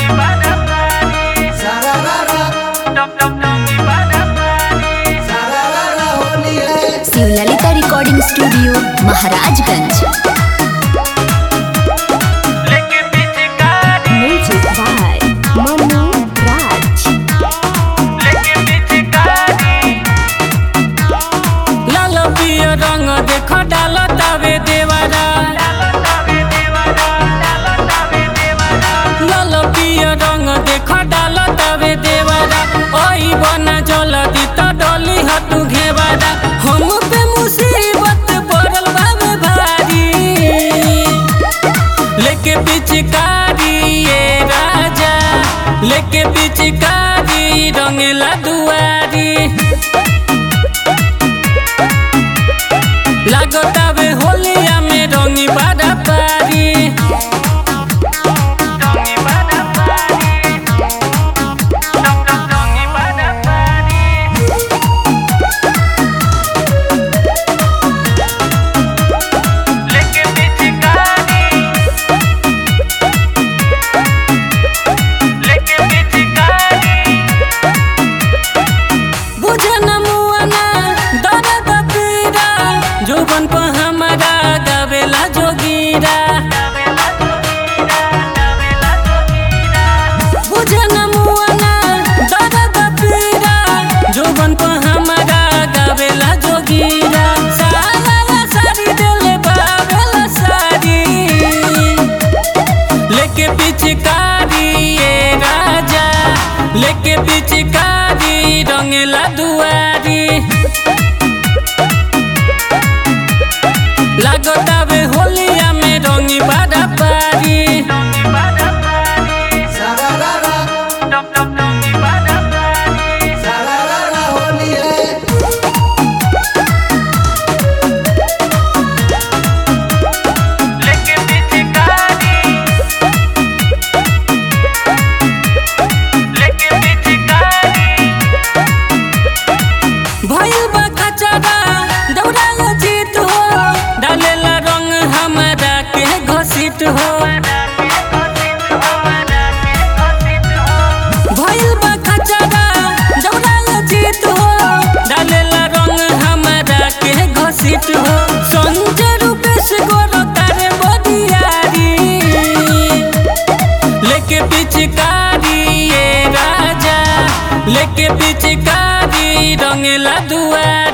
Shivlalita recording studio Maharajganj. Music by Manu Raj. लाल पिया रंग देख डालतावे देवारा, लाल पिया रंग देख डालतावे देवारा। ओई बना जल्दी तो डोली हटू घेवारा। हम पे मुसीबत पड़ल बावे भारी, लेके पिचकारी ये राजा, लेके पिचकारी रंगेला दुआरी। लागतावे होलिया में रंगी बारा पारी। जोबन पर हमारा गावेला जोगीरा, बुझन मुआना दर्द पीरा। जोबन पर हमारा गावेला जोगीरा। सारा सारी दिल बावेला सारी, लेके पिचकारी ये राजा, लेके पिचकारी रंगेला दुआरी। लागतावे होलिया में रंगी बारा पारी। भइल बा खचरा दौड़ाल जीत हो, डालेला रंग हमारा के घसीट हो। भइल बा खचरा दौड़ाल जीत हो, डालेला रंग हमारा के घसीट हो। संजय रूपेश गोरो तारे बदियारी, लेके पिचकारी ये राजा, लेके पिचकारी रंगेला दुआरी।